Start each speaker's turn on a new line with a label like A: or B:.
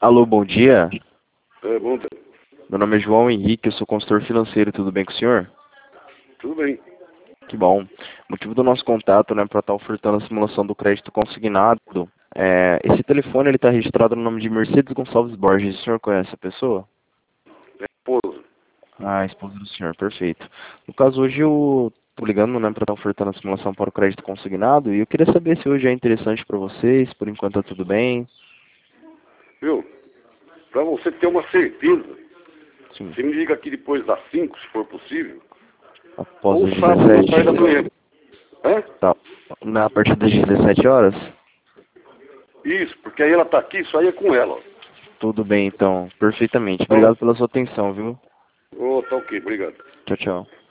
A: Alô, bom dia.
B: É, bom,
A: Meu nome é João Henrique, eu sou consultor financeiro, tudo bem com o senhor?
B: tudo bem.
A: Que bom. O motivo do nosso contato, né, para estar ofertando a simulação do crédito consignado, esse telefone ele está registrado no nome de Mercedes Gonçalves Borges. O senhor conhece a pessoa?
B: É esposa.
A: Ah, esposa do senhor, perfeito. No caso, hoje eu tô ligando, né, para estar ofertando a simulação para o crédito consignado e eu queria saber se hoje é interessante para vocês, por enquanto tá tudo bem.
B: Viu? Pra você ter uma certeza,
A: Sim,
B: você me liga aqui depois das 5, se for possível,
A: após
B: ou
A: as
B: sábado, no pai da
A: 17.
B: manhã. Hã?
A: Tá. A partir das 17 horas?
B: Isso, porque aí ela tá aqui, isso aí é com ela. Ó.
A: Tudo bem, então. Perfeitamente.
B: Então,
A: Obrigado pela sua atenção, viu?
B: ô, tá ok, obrigado.
A: Tchau, tchau.